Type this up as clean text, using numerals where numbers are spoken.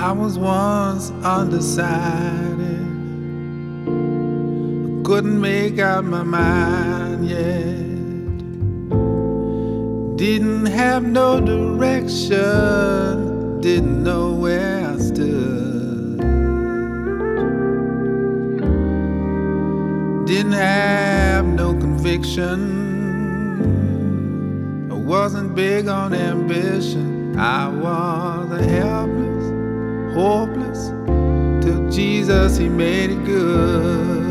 I was once undecided, couldn't make out my mind yet. Didn't have no direction, didn't know where I stood. Didn't have no conviction, I wasn't big on ambition. I was a helpless, hopeless, till Jesus, he made it good.